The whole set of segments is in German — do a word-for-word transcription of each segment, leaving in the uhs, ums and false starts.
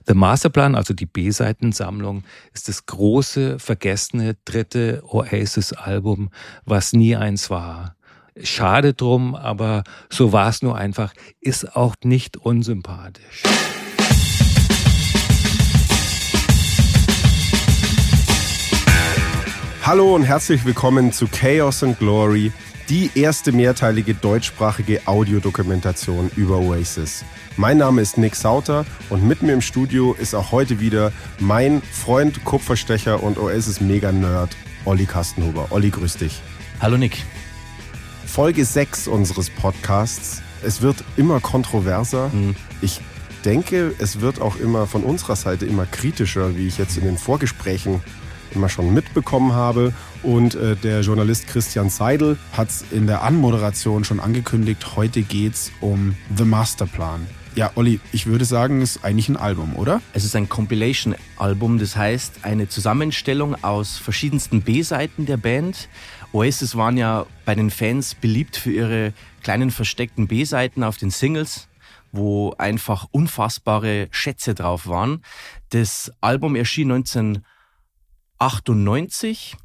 The Masterplan, also die B-Seitensammlung, ist das große, vergessene dritte Oasis-Album, was nie eins war. Schade drum, aber so war es nur einfach, ist auch nicht unsympathisch. Hallo und herzlich willkommen zu Chaos and Glory, die erste mehrteilige deutschsprachige Audiodokumentation über Oasis. Mein Name ist Nick Sauter und mit mir im Studio ist auch heute wieder mein Freund, Kupferstecher und Oasis-Mega-Nerd Olli Kastenhuber. Olli, grüß dich. Hallo Nick. Folge sechs unseres Podcasts. Es wird immer kontroverser. Mhm. Ich denke, es wird auch immer von unserer Seite immer kritischer, wie ich jetzt in den Vorgesprächen immer schon mitbekommen habe. Und äh, der Journalist Christian Seidel hat es in der Anmoderation schon angekündigt, heute geht's um The Masterplan. Ja, Olli, ich würde sagen, es ist eigentlich ein Album, oder? Es ist ein Compilation-Album, das heißt eine Zusammenstellung aus verschiedensten B-Seiten der Band. Oasis waren ja bei den Fans beliebt für ihre kleinen versteckten B-Seiten auf den Singles, wo einfach unfassbare Schätze drauf waren. Das Album erschien neunzehnhundertachtundneunzig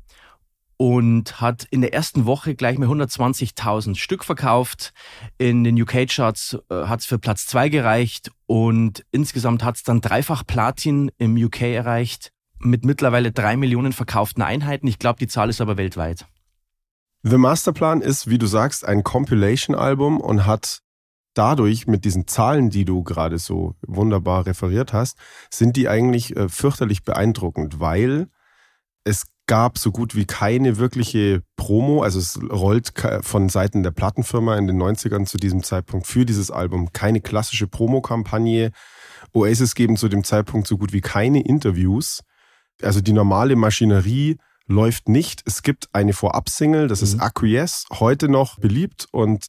und hat in der ersten Woche gleich mal hundertzwanzigtausend Stück verkauft. In den U K-Charts äh, hat es für Platz zwei gereicht und insgesamt hat es dann dreifach Platin im U K erreicht mit mittlerweile drei Millionen verkauften Einheiten. Ich glaube, die Zahl ist aber weltweit. The Masterplan ist, wie du sagst, ein Compilation-Album und hat dadurch, mit diesen Zahlen, die du gerade so wunderbar referiert hast, sind die eigentlich äh, fürchterlich beeindruckend, weil es gab so gut wie keine wirkliche Promo, also es rollt von Seiten der Plattenfirma in den neunzigern zu diesem Zeitpunkt für dieses Album keine klassische Promokampagne. Oasis geben zu dem Zeitpunkt so gut wie keine Interviews. Also die normale Maschinerie läuft nicht. Es gibt eine Vorab-Single, das ist Acquiesce, heute noch beliebt und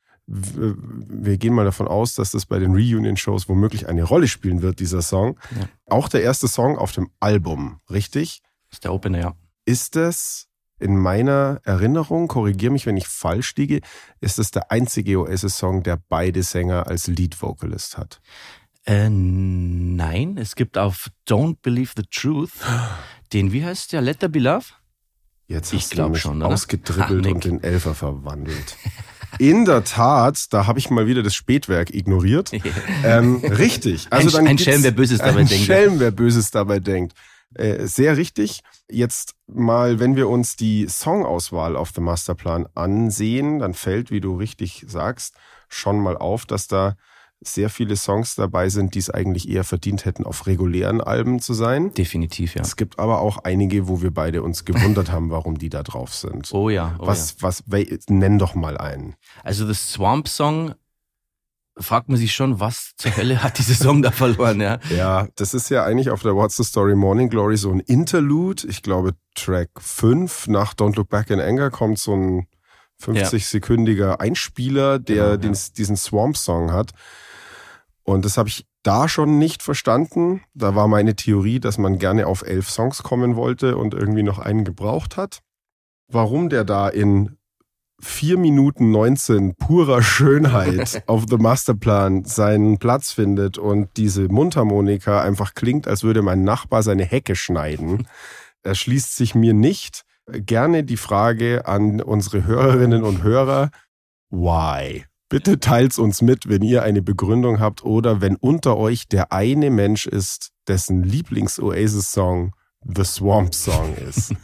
wir gehen mal davon aus, dass das bei den Reunion-Shows womöglich eine Rolle spielen wird, dieser Song. Ja. Auch der erste Song auf dem Album, richtig? Das ist der Opener, ja. Ist das in meiner Erinnerung, korrigiere mich, wenn ich falsch liege, ist das der einzige Oasis-Song, der beide Sänger als Lead-Vocalist hat? Äh, nein, es gibt auf Don't Believe the Truth den, wie heißt der, Let There Be Love? Jetzt ich hast du mich schon, ausgedribbelt und den Elfer verwandelt. In der Tat, da habe ich mal wieder das Spätwerk ignoriert. ähm, richtig. Also ein dann ein Schelm, wer Böses dabei ein denkt. Ein Schelm, wer Böses dabei denkt. Äh, sehr richtig. Jetzt mal, wenn wir uns die Songauswahl auf The Masterplan ansehen, dann fällt, wie du richtig sagst, schon mal auf, dass da sehr viele Songs dabei sind, die es eigentlich eher verdient hätten, auf regulären Alben zu sein. Definitiv, ja. Es gibt aber auch einige, wo wir beide uns gewundert haben, warum die da drauf sind. Oh ja. Oh was, ja. was, nenn doch mal einen. Also das Swamp Song, fragt man sich schon, was zur Hölle hat dieser Song da verloren, ja? Ja, das ist ja eigentlich auf der What's the Story Morning Glory so ein Interlude. Ich glaube, Track fünf nach Don't Look Back in Anger kommt so ein fünfzig-sekündiger Einspieler, der genau, den, ja. diesen Swamp-Song hat. Und das habe ich da schon nicht verstanden. Da war meine Theorie, dass man gerne auf elf Songs kommen wollte und irgendwie noch einen gebraucht hat. Warum der da in vier Minuten neunzehn purer Schönheit auf The Masterplan seinen Platz findet und diese Mundharmonika einfach klingt, als würde mein Nachbar seine Hecke schneiden, erschließt sich mir nicht. Gerne die Frage an unsere Hörerinnen und Hörer, why? Bitte teilt's uns mit, wenn ihr eine Begründung habt oder wenn unter euch der eine Mensch ist, dessen Lieblings-Oasis-Song The Swamp Song ist.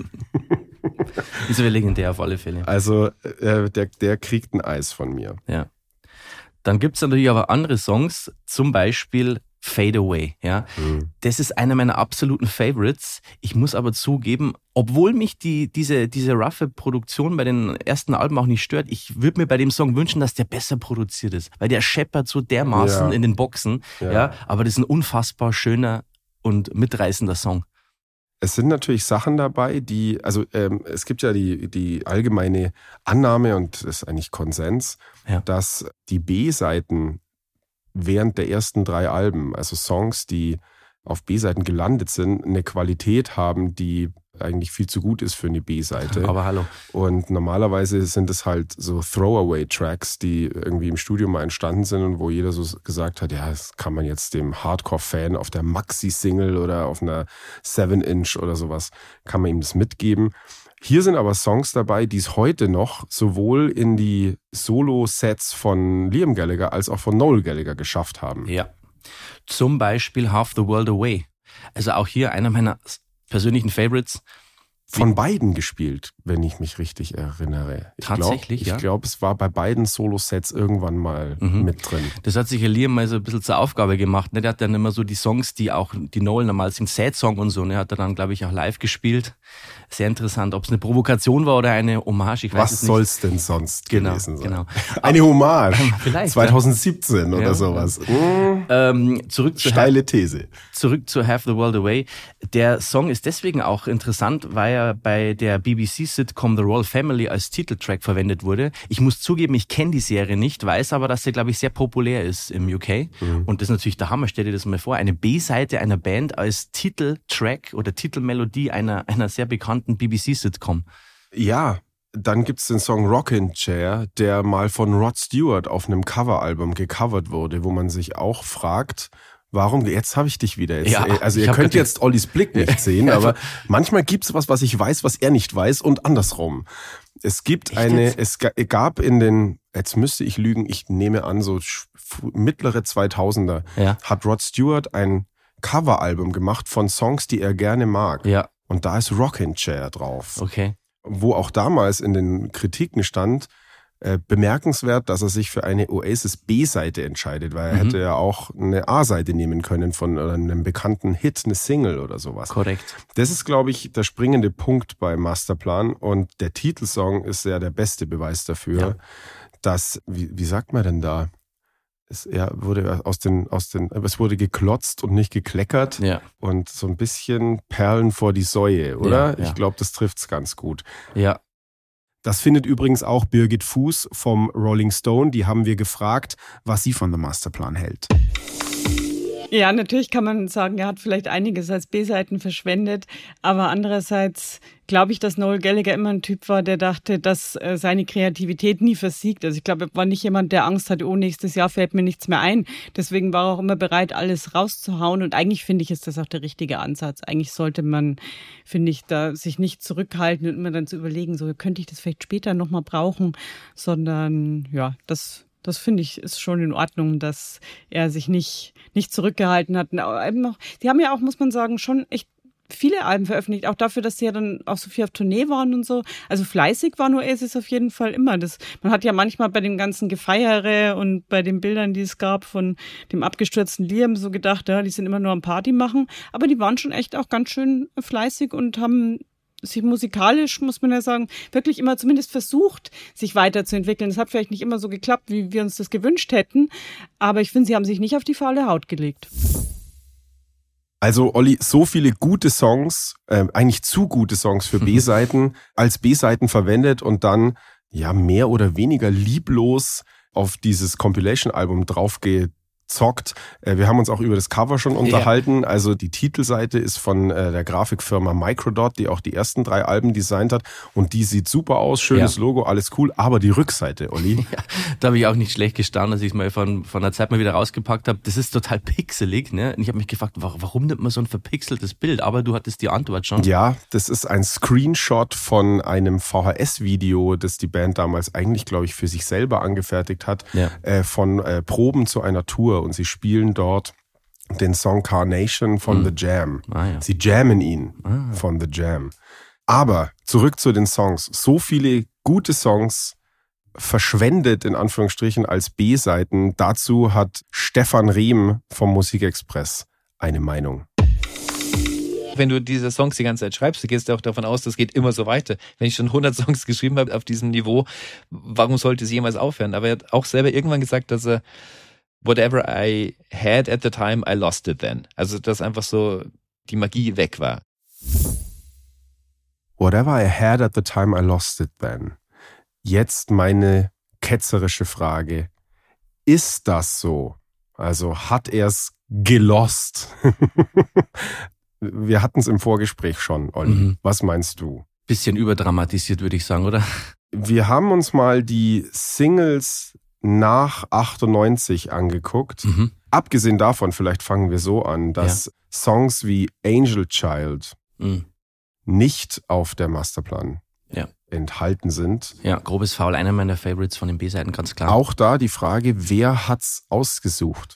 Ist aber legendär auf alle Fälle. Also äh, der, der kriegt ein Eis von mir. Ja. Dann gibt's natürlich aber andere Songs, zum Beispiel Fade Away. Ja. Mhm. Das ist einer meiner absoluten Favorites. Ich muss aber zugeben, obwohl mich die, diese, diese roughe Produktion bei den ersten Alben auch nicht stört, ich würde mir bei dem Song wünschen, dass der besser produziert ist, weil der scheppert so dermaßen ja. in den Boxen. Ja. Ja. Aber das ist ein unfassbar schöner und mitreißender Song. Es sind natürlich Sachen dabei, die, also ähm, es gibt ja die, die allgemeine Annahme und das ist eigentlich Konsens, ja. dass die B-Seiten während der ersten drei Alben, also Songs, die auf B-Seiten gelandet sind, eine Qualität haben, die eigentlich viel zu gut ist für eine B-Seite. Aber hallo. Und normalerweise sind es halt so Throwaway-Tracks, die irgendwie im Studio mal entstanden sind und wo jeder so gesagt hat, ja, das kann man jetzt dem Hardcore-Fan auf der Maxi-Single oder auf einer seven inch oder sowas, kann man ihm das mitgeben. Hier sind aber Songs dabei, die es heute noch sowohl in die Solo-Sets von Liam Gallagher als auch von Noel Gallagher geschafft haben. Ja. Zum Beispiel Half the World Away. Also auch hier einer meiner persönlichen Favorites. Von beiden gespielt, wenn ich mich richtig erinnere. Ich Tatsächlich, glaub, ja. Ich glaube, es war bei beiden Solo-Sets irgendwann mal mhm. mit drin. Das hat sich Liam mal so ein bisschen zur Aufgabe gemacht. Der hat dann immer so die Songs, die auch die Noel normal sind, Sad-Song und so. Und er hat dann, glaube ich, auch live gespielt. Sehr interessant, ob es eine Provokation war oder eine Hommage. Ich weiß Was es nicht. soll's denn sonst genau, gewesen sein? Genau. Eine Hommage. Vielleicht. zwanzig siebzehn ja. oder ja. sowas. Mhm. Ähm, zurück zu Steile These. Zurück zu Half the World Away. Der Song ist deswegen auch interessant, weil er bei der B B C-Sitcom The Royal Family als Titeltrack verwendet wurde. Ich muss zugeben, ich kenne die Serie nicht, weiß aber, dass sie, glaube ich, sehr populär ist im U K. Mhm. Und das ist natürlich der Hammer, stell dir das mal vor. Eine B-Seite einer Band als Titeltrack oder Titelmelodie einer, einer sehr bekannten B B C-Sitcom. Ja, dann gibt's den Song Rockin' Chair, der mal von Rod Stewart auf einem Coveralbum gecovert wurde, wo man sich auch fragt, warum, jetzt habe ich dich wieder. Jetzt, ja, also ihr könnt jetzt Ollis Blick nicht sehen, aber manchmal gibt's was, was ich weiß, was er nicht weiß und andersrum. Es gibt Echt eine, jetzt? es gab in den, jetzt müsste ich lügen, ich nehme an, so mittlere zweitausender, ja. hat Rod Stewart ein Coveralbum gemacht von Songs, die er gerne mag. Ja. Und da ist Rockin' Chair drauf. Okay. Wo auch damals in den Kritiken stand, äh, bemerkenswert, dass er sich für eine Oasis B-Seite entscheidet, weil er Mhm. hätte ja auch eine A-Seite nehmen können von oder einem bekannten Hit, eine Single oder sowas. Korrekt. Das ist, glaube ich, der springende Punkt bei Masterplan und der Titelsong ist ja der beste Beweis dafür, Ja. dass, wie, wie sagt man denn da? Es ja, wurde aus den, aus den, es wurde geklotzt und nicht gekleckert Ja. und so ein bisschen Perlen vor die Säue, oder? Ja, ja. Ich glaube, das trifft's ganz gut. Ja. Das findet übrigens auch Birgit Fuß vom Rolling Stone. Die haben wir gefragt, was sie von The Masterplan hält. Ja, natürlich kann man sagen, er hat vielleicht einiges als B-Seiten verschwendet, aber andererseits glaube ich, dass Noel Gallagher immer ein Typ war, der dachte, dass äh, seine Kreativität nie versiegt. Also ich glaube, er war nicht jemand, der Angst hatte, oh, nächstes Jahr fällt mir nichts mehr ein. Deswegen war er auch immer bereit, alles rauszuhauen und eigentlich finde ich, ist das auch der richtige Ansatz. Eigentlich sollte man, finde ich, da sich nicht zurückhalten und immer dann zu überlegen, so könnte ich das vielleicht später nochmal brauchen, sondern ja, das Das finde ich ist schon in Ordnung, dass er sich nicht nicht zurückgehalten hat. Und eben noch, die haben ja auch, muss man sagen, schon echt viele Alben veröffentlicht, auch dafür, dass sie ja dann auch so viel auf Tournee waren und so. Also fleißig war Oasis auf jeden Fall immer. Das, man hat ja manchmal bei dem ganzen Gefeiere und bei den Bildern, die es gab von dem abgestürzten Liam, so gedacht, ja, die sind immer nur am Party machen. Aber die waren schon echt auch ganz schön fleißig und haben sich musikalisch, muss man ja sagen, wirklich immer zumindest versucht, sich weiterzuentwickeln. Es hat vielleicht nicht immer so geklappt, wie wir uns das gewünscht hätten, aber ich finde, sie haben sich nicht auf die faule Haut gelegt. Also Olli, so viele gute Songs, äh, eigentlich zu gute Songs für B-Seiten, als B-Seiten verwendet und dann ja mehr oder weniger lieblos auf dieses Compilation-Album draufgezockt. Äh, wir haben uns auch über das Cover schon unterhalten. Ja. Also die Titelseite ist von äh, der Grafikfirma Microdot, die auch die ersten drei Alben designt hat. Und die sieht super aus, schönes ja. Logo, alles cool. Aber die Rückseite, Olli. Ja, da habe ich auch nicht schlecht gestanden, als ich es mal von, von der Zeit mal wieder rausgepackt habe. Das ist total pixelig, ne? Und ich habe mich gefragt, warum nimmt man so ein verpixeltes Bild? Aber du hattest die Antwort schon. Ja, das ist ein Screenshot von einem V H S-Video, das die Band damals eigentlich, glaube ich, für sich selber angefertigt hat, ja. äh, von äh, Proben zu einer Tour. Und sie spielen dort den Song Carnation von mhm. The Jam. Ah, ja. Sie jammen ihn ah. von The Jam. Aber zurück zu den Songs. So viele gute Songs verschwendet, in Anführungsstrichen, als B-Seiten. Dazu hat Stefan Rehm vom Musikexpress eine Meinung. Wenn du diese Songs die ganze Zeit schreibst, du gehst ja auch davon aus, das geht immer so weiter. Wenn ich schon hundert Songs geschrieben habe auf diesem Niveau, warum sollte es jemals aufhören? Aber er hat auch selber irgendwann gesagt, dass er whatever I had at the time, I lost it then. Also, dass einfach so die Magie weg war. Whatever I had at the time, I lost it then. Jetzt meine ketzerische Frage. Ist das so? Also hat er es gelost? Wir hatten es im Vorgespräch schon, Olli. Mhm. Was meinst du? Bisschen überdramatisiert, würde ich sagen, oder? Wir haben uns mal die Singles nach achtundneunzig angeguckt. Mhm. Abgesehen davon, vielleicht fangen wir so an, dass ja. Songs wie Angel Child mhm. nicht auf der Masterplan ja. enthalten sind. Ja, Grobes Foul, einer meiner Favorites von den B-Seiten, ganz klar. Auch da die Frage, wer hat's ausgesucht?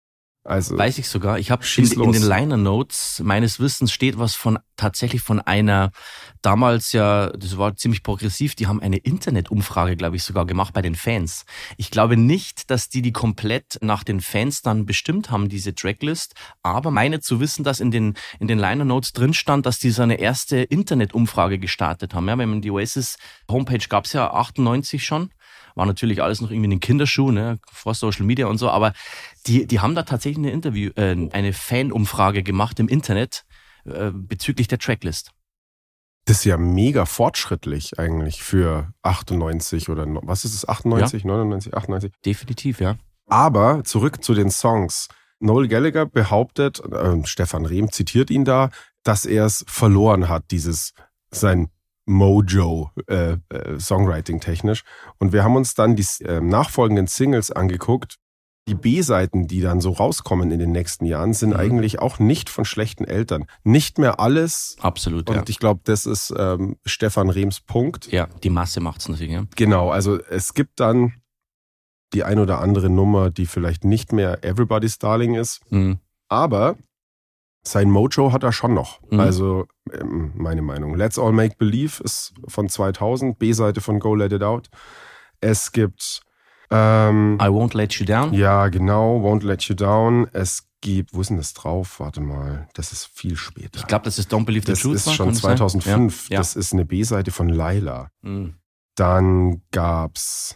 Also, weiß ich sogar. Ich habe in, in den Liner Notes meines Wissens steht was von tatsächlich von einer damals ja, das war ziemlich progressiv, die haben eine Internetumfrage, glaube ich, sogar gemacht bei den Fans. Ich glaube nicht, dass die die komplett nach den Fans dann bestimmt haben, diese Tracklist, aber meine zu wissen, dass in den in den Liner Notes drin stand, dass die so eine erste Internetumfrage gestartet haben. Ja, wenn man die Oasis Homepage gab's ja achtundneunzig schon. War natürlich alles noch irgendwie in den Kinderschuhen, ne, vor Social Media und so, aber die, die haben da tatsächlich eine Interview, äh, eine Fanumfrage gemacht im Internet äh, bezüglich der Tracklist. Das ist ja mega fortschrittlich eigentlich für achtundneunzig oder was ist es, achtundneunzig, ja. neunundneunzig, achtundneunzig? Definitiv, ja. Aber zurück zu den Songs. Noel Gallagher behauptet, äh, Stefan Rehm zitiert ihn da, dass er es verloren hat, dieses sein Mojo, äh, äh, Songwriting-technisch. Und wir haben uns dann die äh, nachfolgenden Singles angeguckt. Die B-Seiten, die dann so rauskommen in den nächsten Jahren, sind mhm. eigentlich auch nicht von schlechten Eltern. Nicht mehr alles. Absolut, Und ja. ich glaube, das ist ähm, Stefan Rehms Punkt. Ja, die Masse macht's natürlich, ja. Genau, also es gibt dann die ein oder andere Nummer, die vielleicht nicht mehr Everybody's Darling ist. Mhm. Aber sein Mojo hat er schon noch. Mhm. Also meine Meinung. Let's All Make Believe ist von zweitausend, B-Seite von Go Let It Out. Es gibt ähm, I Won't Let You Down. Ja, genau, Won't Let You Down. Es gibt, wo ist denn das drauf? Warte mal, das ist viel später. Ich glaube, das ist Don't Believe the das Truth. Das ist schon zweitausendfünf. Ja. Das ja. ist eine B-Seite von Laila. Mhm. Dann gab's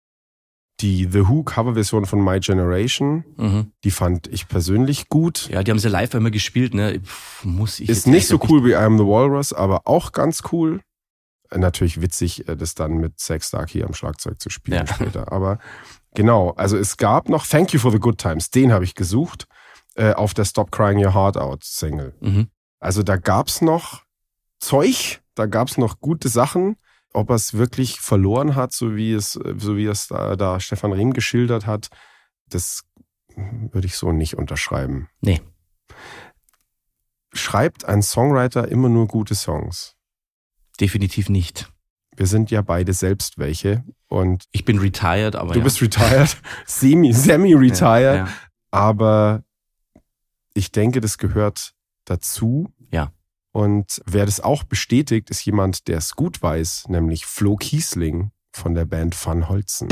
die The Who Coverversion von My Generation, mhm. die fand ich persönlich gut. Ja, die haben sie live immer gespielt, ne? Pff, muss ich Ist nicht so cool wie I Am the Walrus, aber auch ganz cool. Natürlich witzig, das dann mit Zach Starkey am Schlagzeug zu spielen ja. später. Aber genau, also es gab noch Thank You for the Good Times, den habe ich gesucht, äh, auf der Stop Crying Your Heart Out Single. Mhm. Also da gab's noch Zeug, da gab's noch gute Sachen. Ob er es wirklich verloren hat, so wie es, so wie es da, da Stefan Rehm geschildert hat, das würde ich so nicht unterschreiben. Nee. Schreibt ein Songwriter immer nur gute Songs? Definitiv nicht. Wir sind ja beide selbst welche. Und ich bin retired, aber Du ja. bist retired, semi, semi-retired. Ja, ja. Aber ich denke, das gehört dazu. Ja. Und wer das auch bestätigt, ist jemand, der es gut weiß, nämlich Flo Kiesling von der Band Van Holzen.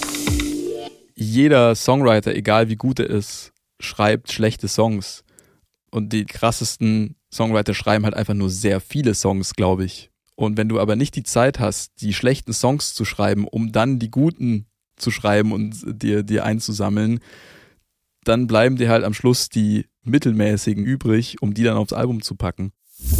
Jeder Songwriter, egal wie gut er ist, schreibt schlechte Songs. Und die krassesten Songwriter schreiben halt einfach nur sehr viele Songs, glaube ich. Und wenn du aber nicht die Zeit hast, die schlechten Songs zu schreiben, um dann die guten zu schreiben und dir, dir einzusammeln, dann bleiben dir halt am Schluss die mittelmäßigen übrig, um die dann aufs Album zu packen.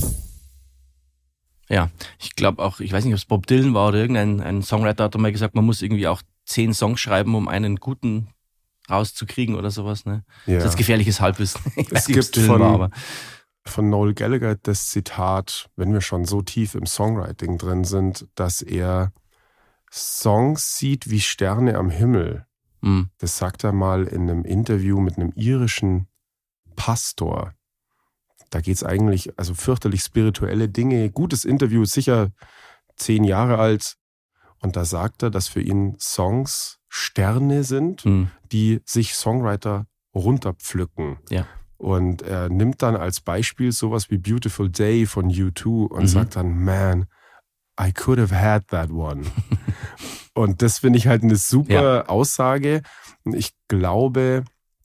Ja, ich glaube auch, ich weiß nicht, ob es Bob Dylan war oder irgendein ein Songwriter hat mal gesagt, man muss irgendwie auch zehn Songs schreiben, um einen guten rauszukriegen oder sowas. Ne? Ja. Das ist gefährliches Halbwissen. Ich es gibt von, war, aber. von Noel Gallagher das Zitat, wenn wir schon so tief im Songwriting drin sind, dass er Songs sieht wie Sterne am Himmel. Mhm. Das sagt er mal in einem Interview mit einem irischen Pastor. Da geht's eigentlich, also fürchterlich spirituelle Dinge. Gutes Interview, sicher zehn Jahre alt. Und da sagt er, dass für ihn Songs Sterne sind, mhm. die sich Songwriter runterpflücken. Ja. Und er nimmt dann als Beispiel sowas wie Beautiful Day von U zwei und mhm. sagt dann, man, I could have had that one. Und das finde ich halt eine super ja. Aussage. Und ich glaube,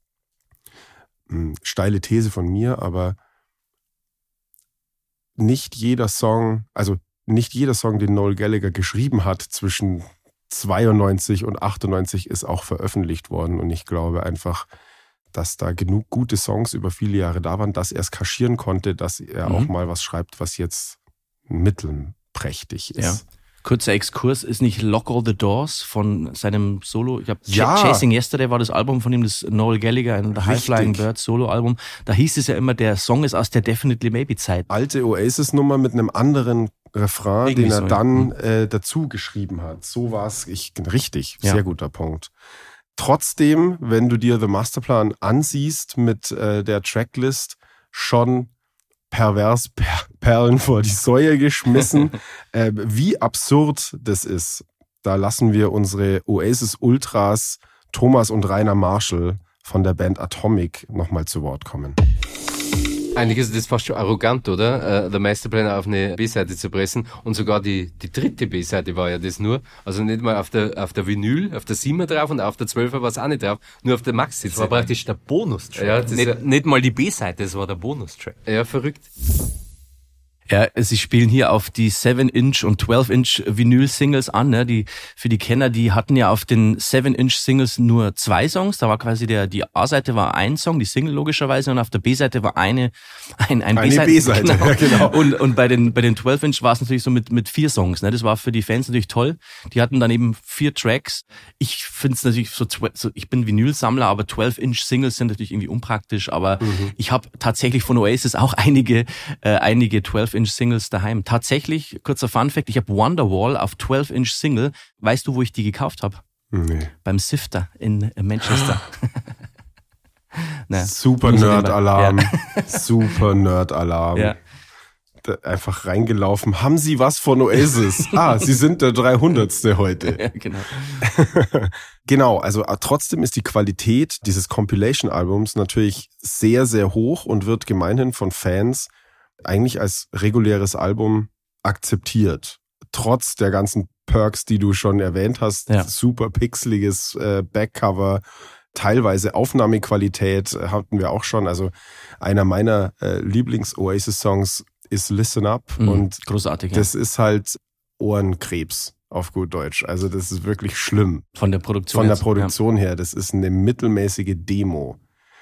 steile These von mir, aber nicht jeder Song, also nicht jeder Song, den Noel Gallagher geschrieben hat zwischen zweiundneunzig und achtundneunzig ist auch veröffentlicht worden. Und ich glaube einfach, dass da genug gute Songs über viele Jahre da waren, dass er es kaschieren konnte, dass er mhm. auch mal was schreibt, was jetzt mittelprächtig ist. Ja. Kurzer Exkurs, ist nicht Lock All the Doors von seinem Solo, ich glaube Ja. Chasing Yesterday war das Album von ihm, das Noel Gallagher, ein High Flying Birds Solo-Album. Da hieß es ja immer, der Song ist aus der Definitely Maybe-Zeit. Alte Oasis-Nummer mit einem anderen Refrain, Irgendwie den er so, ja. dann äh, dazu geschrieben hat. So war es, ich richtig, Ja. sehr guter Punkt. Trotzdem, wenn du dir The Masterplan ansiehst mit äh, der Tracklist, schon pervers per Perlen vor die Säue geschmissen. äh, wie absurd das ist, da lassen wir unsere Oasis-Ultras Thomas und Rainer Marshall von der Band Atomic nochmal zu Wort kommen. Eigentlich ist das fast schon arrogant, oder? Uh, The Masterplan auf eine B-Seite zu pressen. Und sogar die, die dritte B-Seite war ja das nur. Also nicht mal auf der, auf der Vinyl, auf der Siebener drauf und auf der Zwölfer war es auch nicht drauf. Nur auf der Maxi. Das war praktisch der Bonustrack. Ja, das nicht, ja- nicht mal die B-Seite, das war der Bonustrack. Ja, verrückt. Ja, sie spielen hier auf die seven Inch und twelve Inch Vinyl-Singles an. Ne? Die, für die Kenner, die hatten ja auf den seven Inch Singles nur zwei Songs. Da war quasi der, die A-Seite war ein Song, die Single logischerweise, und auf der B-Seite war eine, ein, ein Eine B-Seite. B-Seite, genau. ja, genau. Und, und bei den, bei den twelve Inch war es natürlich so mit, mit vier Songs. Ne? Das war für die Fans natürlich toll. Die hatten dann eben vier Tracks. Ich finde es natürlich so, so, ich bin Vinylsammler, aber twelve Inch Singles sind natürlich irgendwie unpraktisch. Aber Mhm. ich habe tatsächlich von Oasis auch einige, äh, einige twelve Inch Singles daheim. Tatsächlich, kurzer Funfact, ich habe Wonderwall auf twelve Inch Single. Weißt du, wo ich die gekauft habe? Nee. Beim Sifter in Manchester. Na, Super nur so Nerd-Alarm. nebenbei. Super Nerd-Alarm. Ja. Da einfach reingelaufen. Haben Sie was von Oasis? Ah, Sie sind der dreihundertste heute. Ja, genau. Genau, also äh, trotzdem ist die Qualität dieses Compilation-Albums natürlich sehr, sehr hoch und wird gemeinhin von Fans eigentlich als reguläres Album akzeptiert. Trotz der ganzen Perks, die du schon erwähnt hast, Ja. super pixeliges äh, Backcover, teilweise Aufnahmequalität äh, hatten wir auch schon. Also einer meiner äh, Lieblings-Oasis-Songs ist Listen Up Mhm, und großartig. Ja. das ist halt Ohrenkrebs auf gut Deutsch. Also das ist wirklich schlimm. Von der Produktion. Von der jetzt, Produktion her, das ist eine mittelmäßige Demo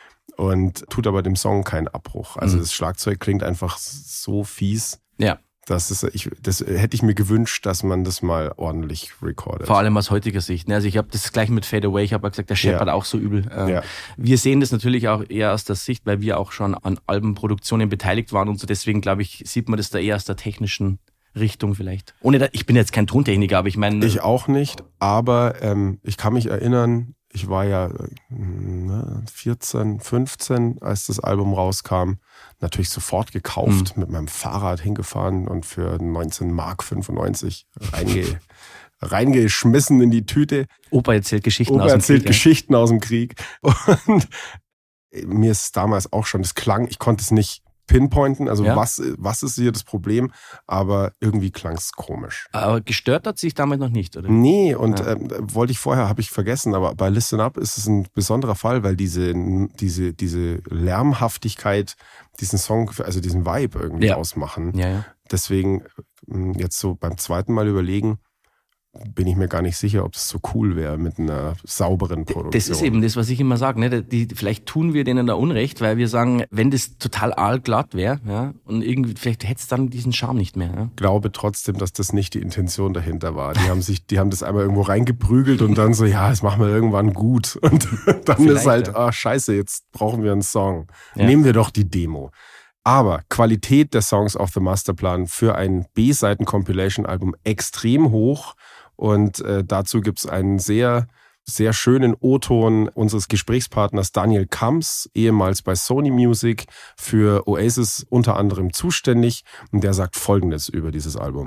und tut aber dem Song keinen Abbruch. Also Mhm. das Schlagzeug klingt einfach so fies, Ja. ja. dass es, ich, das hätte ich mir gewünscht, dass man das mal ordentlich recordet. Vor allem aus heutiger Sicht. Ne? Also ich habe das gleich mit Fade Away, ich habe ja gesagt, der scheppert Ja. auch so übel. Ähm, Ja. Wir sehen das natürlich auch eher aus der Sicht, weil wir auch schon an Albenproduktionen beteiligt waren und so. Deswegen, glaube ich, sieht man das da eher aus der technischen Richtung vielleicht. Ohne da, ich bin jetzt kein Tontechniker, aber ich meine... Ich auch nicht, aber ähm, ich kann mich erinnern, ich war ja äh, ne, vierzehn, fünfzehn, als das Album rauskam, natürlich sofort gekauft, mit meinem Fahrrad hingefahren und für neunzehn Mark fünfundneunzig reinge, reingeschmissen in die Tüte. Opa erzählt Geschichten Opa aus dem erzählt Krieg. Geschichten aus dem Krieg. Und mir ist es damals auch schon, das klang, ich konnte es nicht pinpointen, also Ja. was, was ist hier das Problem, aber irgendwie klang es komisch. Ja. Aber gestört hat sich damit noch nicht, oder? Nee, und Ja. ähm, wollte ich vorher, habe ich vergessen, aber bei Listen Up ist es ein besonderer Fall, weil diese, diese, diese Lärmhaftigkeit diesen Song, also diesen Vibe irgendwie Ja. ausmachen. Ja, ja. Deswegen mh, jetzt so beim zweiten Mal überlegen, bin ich mir gar nicht sicher, ob es so cool wäre mit einer sauberen Produktion. Das ist eben das, was ich immer sage. Ne? Die, vielleicht tun wir denen da Unrecht, weil wir sagen, wenn das total aalglatt wäre, ja, und irgendwie, vielleicht hätte es dann diesen Charme nicht mehr. Ja? Ich glaube trotzdem, dass das nicht die Intention dahinter war. Die haben sich, die haben das einmal irgendwo reingeprügelt und dann so, ja, das machen wir irgendwann gut. Und dann Vielleicht, ist halt, ja. ah, scheiße, jetzt brauchen wir einen Song. Ja. Nehmen wir doch die Demo. Aber Qualität der Songs auf The Masterplan für ein B-Seiten-Compilation-Album extrem hoch. Und äh, dazu gibt's einen sehr, sehr schönen O-Ton unseres Gesprächspartners Daniel Kams, ehemals bei Sony Music, für Oasis unter anderem zuständig. Und der sagt Folgendes über dieses Album.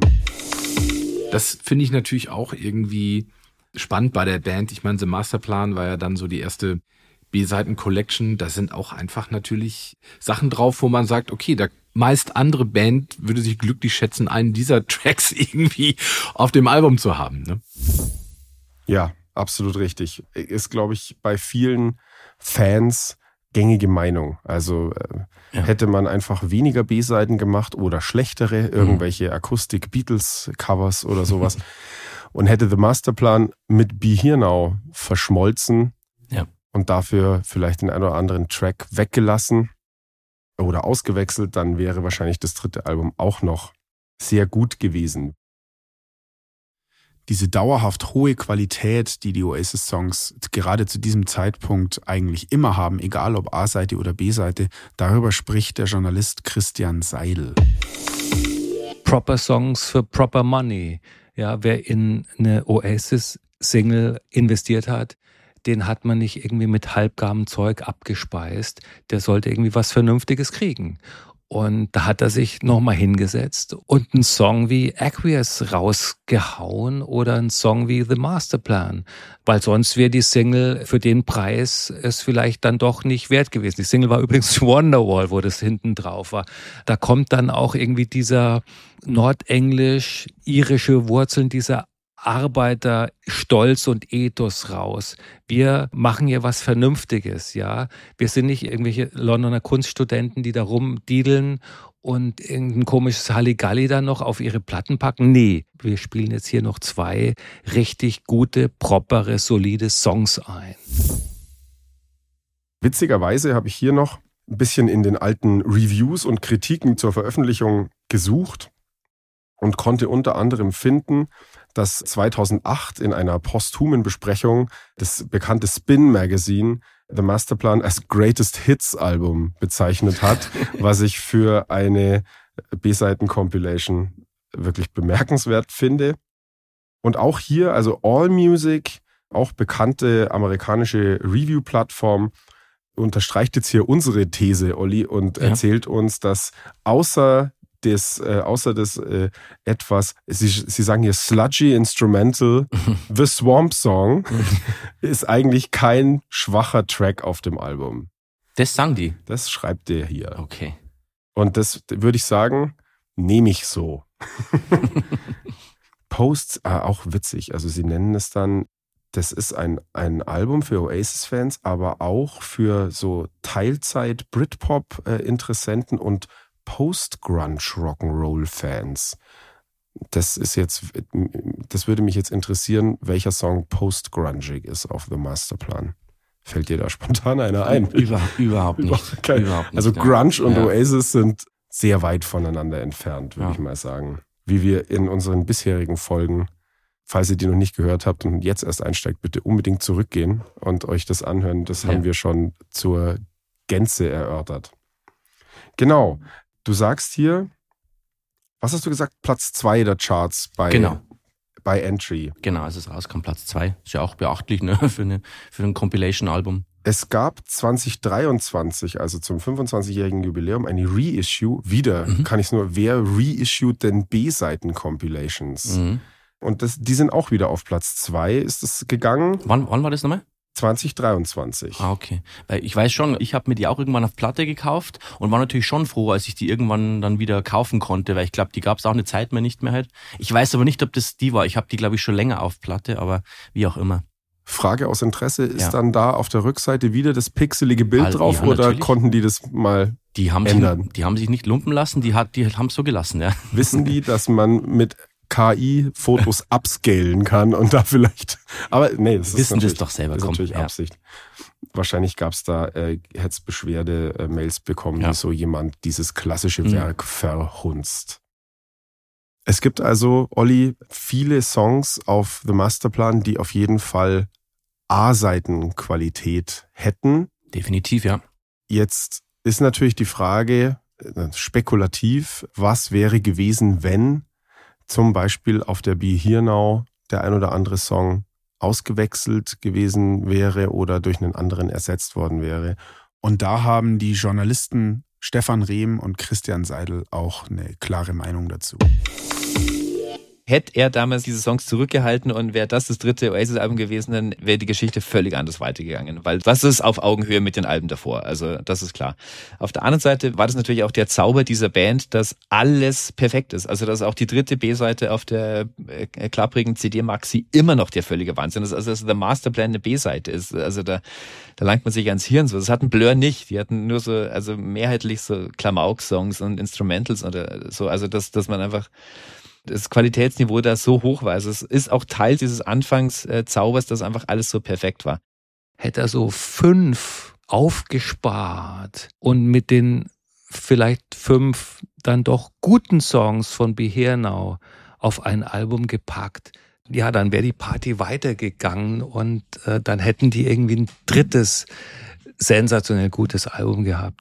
Das finde ich natürlich auch irgendwie spannend bei der Band. Ich meine, The Masterplan war ja dann so die erste B-Seiten-Collection. Da sind auch einfach natürlich Sachen drauf, wo man sagt, okay, da meist andere Band würde sich glücklich schätzen, einen dieser Tracks irgendwie auf dem Album zu haben. Ne? Ja, absolut richtig. Ist, glaube ich, bei vielen Fans gängige Meinung. Also äh, Ja. hätte man einfach weniger B-Seiten gemacht oder schlechtere, irgendwelche Akustik-Beatles-Covers oder sowas und hätte The Masterplan mit Be Here Now verschmolzen Ja. und dafür vielleicht den einen oder anderen Track weggelassen oder ausgewechselt, dann wäre wahrscheinlich das dritte Album auch noch sehr gut gewesen. diese dauerhaft hohe Qualität, die die Oasis-Songs gerade zu diesem Zeitpunkt eigentlich immer haben, egal ob A-Seite oder B-Seite, darüber spricht der Journalist Christian Seidel. Proper Songs für proper money. Ja, wer in eine Oasis-Single investiert hat, den hat man nicht irgendwie mit halbgarem Zeug abgespeist. Der sollte irgendwie was Vernünftiges kriegen. Und da hat er sich nochmal hingesetzt und einen Song wie Aqueous rausgehauen oder einen Song wie The Masterplan. Weil sonst wäre die Single für den Preis es vielleicht dann doch nicht wert gewesen. Die Single war übrigens Wonderwall, wo das hinten drauf war. Da kommt dann auch irgendwie dieser nordenglisch-irische Wurzeln, dieser Arbeiter, Stolz und Ethos raus. Wir machen hier was Vernünftiges, ja. Wir sind nicht irgendwelche Londoner Kunststudenten, die da rumdiedeln und irgendein komisches Halligalli dann noch auf ihre Platten packen. Nee, wir spielen jetzt hier noch zwei richtig gute, propere, solide Songs ein. Witzigerweise habe ich hier noch ein bisschen in den alten Reviews und Kritiken zur Veröffentlichung gesucht und konnte unter anderem finden, dass zweitausendacht in einer posthumen Besprechung das bekannte Spin Magazine The Masterplan als Greatest Hits Album bezeichnet hat, was ich für eine B-Seiten-Compilation wirklich bemerkenswert finde. Und auch hier, also AllMusic, auch bekannte amerikanische Review-Plattform, unterstreicht jetzt hier unsere These, Olli, und ja. erzählt uns, dass außer Das, äh, außer das äh, etwas, Sie, Sie sagen hier sludgy Instrumental, The Swamp Song, ist eigentlich kein schwacher Track auf dem Album. Das sagen die? Das schreibt der hier. Okay. Und das würde ich sagen, nehme ich so. Posts, äh, auch witzig, also Sie nennen es dann, das ist ein, ein Album für Oasis-Fans, aber auch für so Teilzeit-Britpop-Interessenten und Post-Grunge-Rock'n'Roll-Fans. Das ist jetzt, das würde mich jetzt interessieren, welcher Song post-grungig ist auf The Masterplan. Fällt dir da spontan einer ein? Über, überhaupt nicht. Kein, überhaupt nicht also ja. Grunge und ja. Oasis sind sehr weit voneinander entfernt, würde ja. ich mal sagen. Wie wir in unseren bisherigen Folgen, falls ihr die noch nicht gehört habt und jetzt erst einsteigt, bitte unbedingt zurückgehen und euch das anhören. Das ja. haben wir schon zur Gänze erörtert. Genau. Du sagst hier, was hast du gesagt? Platz zwei der Charts bei, genau. bei Entry. Genau, als es rauskam, Platz zwei. Ist ja auch beachtlich, ne, für, eine, für ein Compilation-Album. Es gab zwanzig dreiundzwanzig, also zum fünfundzwanzigjährigen Jubiläum, eine Reissue. Wieder mhm. kann ich es nur, wer reissued denn B-Seiten-Compilations? Mhm. Und das, die sind auch wieder auf Platz zwei, ist es gegangen. Wann, wann war das nochmal? zwanzig dreiundzwanzig. Ah, okay. Weil ich weiß schon, ich habe mir die auch irgendwann auf Platte gekauft und war natürlich schon froh, als ich die irgendwann dann wieder kaufen konnte, weil ich glaube, die gab es auch eine Zeit mehr nicht mehr halt. Ich weiß aber nicht, ob das die war. Ich habe die, glaube ich, schon länger auf Platte, aber wie auch immer. Frage aus Interesse, ist ja. dann da auf der Rückseite wieder das pixelige Bild All, drauf ja, oder natürlich. Konnten die das mal die haben ändern? Sich, die haben sich nicht lumpen lassen, die, hat, die haben es so gelassen, ja. Wissen die, dass man mit K I-Fotos upscalen kann und da vielleicht, aber nee, das Wissen ist das doch selber, das ist natürlich ja. Absicht. Wahrscheinlich gab es da, äh, hätte es Beschwerde-Mails äh, bekommen, ja. wie so jemand dieses klassische mhm. Werk verhunzt. Es gibt also, Olli, viele Songs auf The Masterplan, die auf jeden Fall A-Seiten-Qualität hätten. Definitiv, ja. Jetzt ist natürlich die Frage, äh, spekulativ, was wäre gewesen, wenn zum Beispiel auf der Be Here Now der ein oder andere Song ausgewechselt gewesen wäre oder durch einen anderen ersetzt worden wäre. Und da haben die Journalisten Stefan Rehm und Christian Seidel auch eine klare Meinung dazu. Hätte er damals diese Songs zurückgehalten und wäre das das dritte Oasis-Album gewesen, dann wäre die Geschichte völlig anders weitergegangen. Weil das ist auf Augenhöhe mit den Alben davor. Also das ist klar. Auf der anderen Seite war das natürlich auch der Zauber dieser Band, dass alles perfekt ist. Also dass auch die dritte B-Seite auf der äh, klapprigen C D Maxi immer noch der völlige Wahnsinn ist. Also dass der Masterplan eine B-Seite ist. Also da, da langt man sich ans Hirn so. Das hatten Blur nicht. Die hatten nur so, also mehrheitlich so Klamauk-Songs und Instrumentals oder so. Also dass, dass man einfach das Qualitätsniveau da so hoch war. Also es ist auch Teil dieses Anfangszaubers, dass einfach alles so perfekt war. Hätte er so fünf aufgespart und mit den vielleicht fünf dann doch guten Songs von Be Here Now auf ein Album gepackt, ja, dann wäre die Party weitergegangen und äh, dann hätten die irgendwie ein drittes sensationell gutes Album gehabt.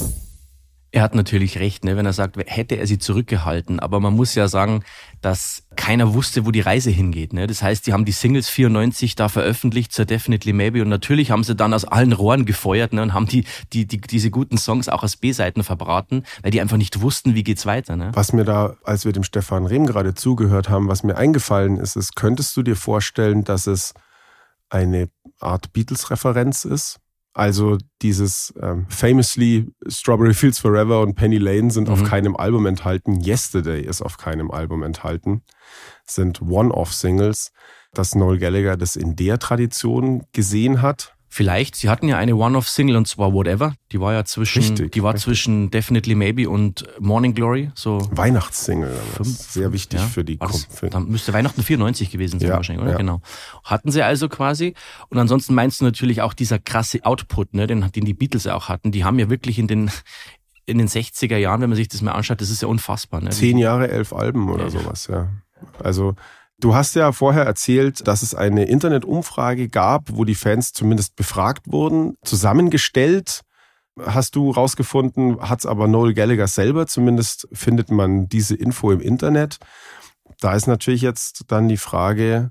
Er hat natürlich recht, ne, wenn er sagt, hätte er sie zurückgehalten. Aber man muss ja sagen, dass keiner wusste, wo die Reise hingeht. Ne? Das heißt, die haben die Singles vierundneunzig da veröffentlicht zur Definitely Maybe und natürlich haben sie dann aus allen Rohren gefeuert, ne, und haben die, die, die, diese guten Songs auch als B-Seiten verbraten, weil die einfach nicht wussten, wie geht's weiter. Ne? Was mir da, als wir dem Stefan Rehm gerade zugehört haben, was mir eingefallen ist, ist, könntest du dir vorstellen, dass es eine Art Beatles-Referenz ist? Also dieses ähm, famously Strawberry Fields Forever und Penny Lane sind mhm. auf keinem Album enthalten. Yesterday ist auf keinem Album enthalten. Sind One-Off-Singles, dass Noel Gallagher das in der Tradition gesehen hat. Vielleicht, sie hatten ja eine One-Off-Single und zwar Whatever. Die war ja zwischen, richtig, die war richtig. zwischen Definitely Maybe und Morning Glory. So Weihnachtssingle, sehr wichtig ja, für die das, für Dann müsste Weihnachten vierundneunzig gewesen sein ja, wahrscheinlich, oder? Ja. Genau. Hatten sie also quasi. Und ansonsten meinst du natürlich auch dieser krasse Output, ne, den, den die Beatles ja auch hatten. Die haben ja wirklich in den in den sechziger Jahren, wenn man sich das mal anschaut, das ist ja unfassbar. Ne? Zehn Jahre, elf Alben oder ja. sowas, ja. Also du hast ja vorher erzählt, dass es eine Internetumfrage gab, wo die Fans zumindest befragt wurden, zusammengestellt. Hast du rausgefunden, hat's aber Noel Gallagher selber, zumindest findet man diese Info im Internet. Da ist natürlich jetzt dann die Frage,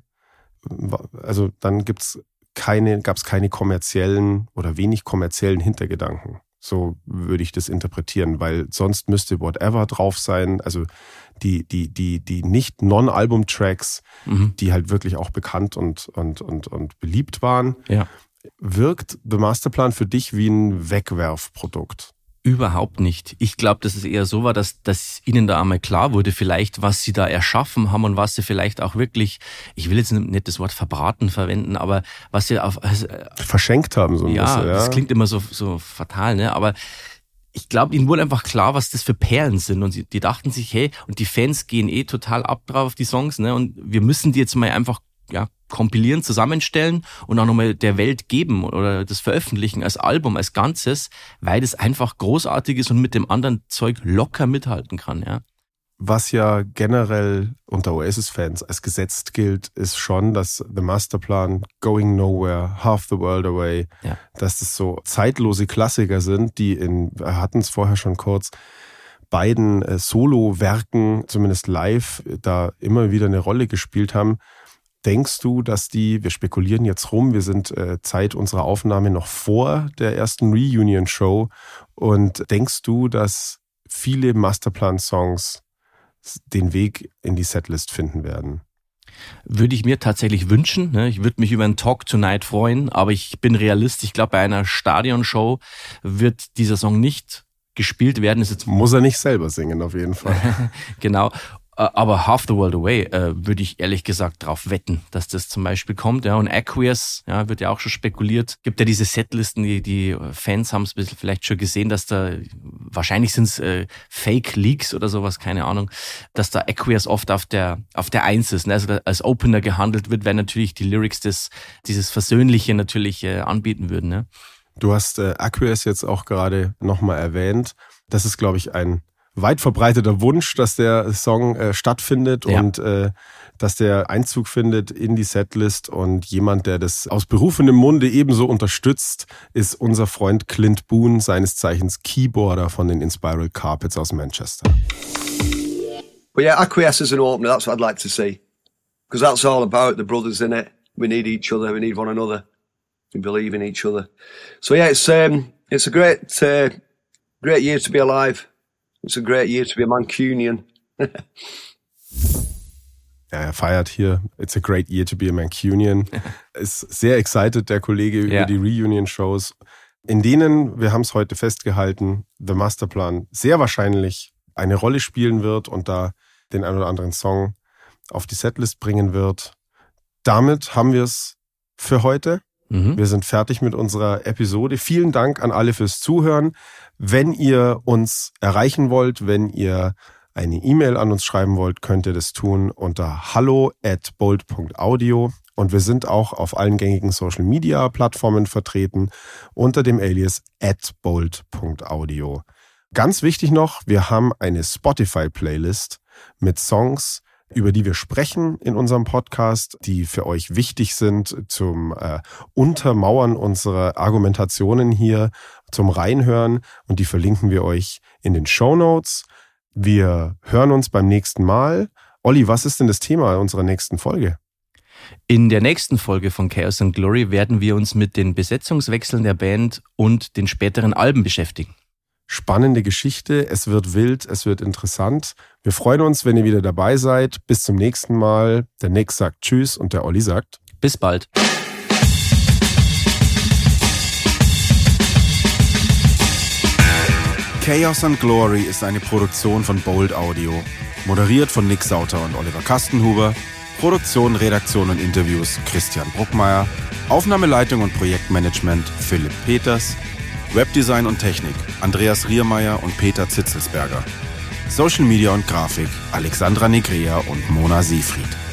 also dann gibt's keine, gab's keine kommerziellen oder wenig kommerziellen Hintergedanken. So würde ich das interpretieren, weil sonst müsste Whatever drauf sein, also die die die die nicht Non-Album-Tracks, mhm. die halt wirklich auch bekannt und und und und beliebt waren. Ja. Wirkt The Masterplan für dich wie ein Wegwerfprodukt? Überhaupt nicht. Ich glaube, dass es eher so war, dass, dass ihnen da einmal klar wurde, vielleicht, was sie da erschaffen haben und was sie vielleicht auch wirklich, ich will jetzt nicht das Wort verbraten verwenden, aber was sie auf... Also, verschenkt haben so ein ja, bisschen. Ja, das klingt immer so, so fatal, ne? Aber ich glaube, ihnen wurde einfach klar, was das für Perlen sind und sie, die dachten sich, hey, und die Fans gehen eh total ab drauf auf die Songs, ne? Und wir müssen die jetzt mal einfach, ja, kompilieren, zusammenstellen und auch nochmal der Welt geben oder das veröffentlichen als Album, als Ganzes, weil das einfach großartig ist und mit dem anderen Zeug locker mithalten kann, ja. Was ja generell unter Oasis-Fans als gesetzt gilt, ist schon, dass The Masterplan, Going Nowhere, Half the World Away, ja. dass das so zeitlose Klassiker sind, die in, wir hatten es vorher schon kurz, beiden äh, Solo-Werken, zumindest live, da immer wieder eine Rolle gespielt haben. Denkst du, dass die, wir spekulieren jetzt rum, wir sind äh, Zeit unserer Aufnahme noch vor der ersten Reunion-Show, und denkst du, dass viele Masterplan-Songs den Weg in die Setlist finden werden? Würde ich mir tatsächlich wünschen. Ne? Ich würde mich über einen Talk Tonight freuen, aber ich bin Realist. Ich glaube, bei einer Stadionshow wird dieser Song nicht gespielt werden. Ist jetzt Muss er nicht selber singen, auf jeden Fall. Genau. Aber Half the World Away äh, würde ich ehrlich gesagt drauf wetten, dass das zum Beispiel kommt. Ja, und Aqueous, ja, wird ja auch schon spekuliert. Gibt ja diese Setlisten, die, die Fans haben es vielleicht schon gesehen, dass da, wahrscheinlich sind es äh, Fake-Leaks oder sowas, keine Ahnung, dass da Aqueous oft auf der auf der Eins ist, ne? Also als Opener gehandelt wird, weil natürlich die Lyrics das, dieses Versöhnliche natürlich äh, anbieten würden. Ne? Du hast äh, Aqueous jetzt auch gerade nochmal erwähnt. Das ist, glaube ich, ein weit verbreiteter Wunsch, dass der Song äh, stattfindet ja. und äh, dass der Einzug findet in die Setlist, und jemand, der das aus berufenem Munde ebenso unterstützt, ist unser Freund Clint Boone, seines Zeichens Keyboarder von den Inspiral Carpets aus Manchester. But yeah, Aqueous as an opener, that's what I'd like to see. Because that's all about the brothers in it. We need each other, we need one another. We believe in each other. So yeah, it's um, it's a great, uh, great year to be alive. It's a great year to be a Mancunian. Ja, er feiert hier, it's a great year to be a Mancunian. Ist sehr excited, der Kollege, über ja. die Reunion-Shows, in denen, wir haben es heute festgehalten, The Masterplan sehr wahrscheinlich eine Rolle spielen wird und da den ein oder anderen Song auf die Setlist bringen wird. Damit haben wir es für heute. Mhm. Wir sind fertig mit unserer Episode. Vielen Dank an alle fürs Zuhören. Wenn ihr uns erreichen wollt, wenn ihr eine E-Mail an uns schreiben wollt, könnt ihr das tun unter hallo at bold punkt audio. Und wir sind auch auf allen gängigen Social-Media-Plattformen vertreten unter dem Alias at bold punkt audio. Ganz wichtig noch, wir haben eine Spotify-Playlist mit Songs, über die wir sprechen in unserem Podcast, die für euch wichtig sind zum äh, Untermauern unserer Argumentationen hier, zum Reinhören, und die verlinken wir euch in den Shownotes. Wir hören uns beim nächsten Mal. Olli, was ist denn das Thema unserer nächsten Folge? In der nächsten Folge von Chaos and Glory werden wir uns mit den Besetzungswechseln der Band und den späteren Alben beschäftigen. Spannende Geschichte, es wird wild, es wird interessant. Wir freuen uns, wenn ihr wieder dabei seid. Bis zum nächsten Mal. Der Nick sagt Tschüss und der Olli sagt bis bald. Chaos and Glory ist eine Produktion von Bold Audio. Moderiert von Nick Sauter und Oliver Kastenhuber. Produktion, Redaktion und Interviews Christian Bruckmeier. Aufnahmeleitung und Projektmanagement Philipp Peters. Webdesign und Technik Andreas Riermeier und Peter Zitzelsberger. Social Media und Grafik Alexandra Negrea und Mona Siefried.